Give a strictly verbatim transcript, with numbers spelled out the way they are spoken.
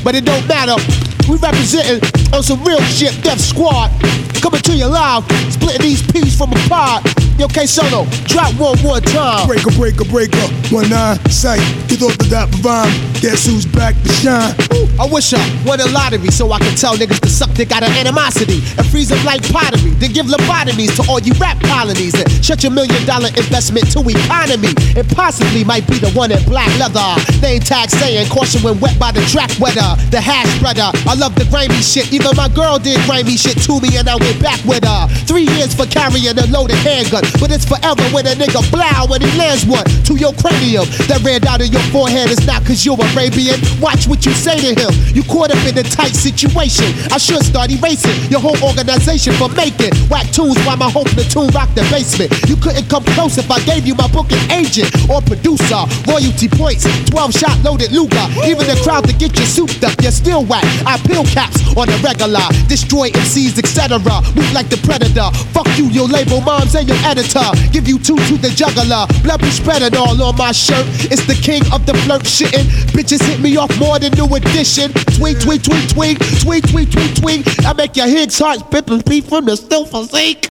but it don't matter. We representing on some real shit, Death Squad. Coming to you live, splitting these pieces from a pod. Yo, K-Sono, drop one more time. Breaker, breaker, breaker, one nine, sight. You thought the dot rhyme, guess who's back to shine? Ooh, I wish I won a lottery so I could tell niggas to suck dick out of animosity and freeze them like pottery. Then give lobotomies to all you rap colonies and shut your million dollar investment to economy. And possibly might be the one in black leather. Name tag saying caution when wet by the track weather. The hash spreader, I love the grimy shit. Even my girl did grimy shit to me and I went back with her. Three years for carrying a loaded handgun, but it's forever when a nigga blow when he lands one to your cranium. That red out of your forehead is not cause you're Arabian. Watch what you say to him. You caught up in a tight situation. I should start erasing your whole organization for making whack tunes while my whole platoon rock the basement. You couldn't come close if I gave you my booking agent or producer. Royalty points, twelve shot loaded Luger. Even the crowd to get you souped up, you're still whack. I peel caps on the regular, destroy M Cs, et cetera. Move like the predator. Fuck you, your label moms and your editor. Give you two to the juggler. Blood be spreading all on my shirt. It's the king of the flirt shitting. Bitches hit me off more than new edition. Tweet, tweet, tweet, tweet, tweet, tweet, tweet, tweet. I make your Higgs hearts pip and beat from the still physique.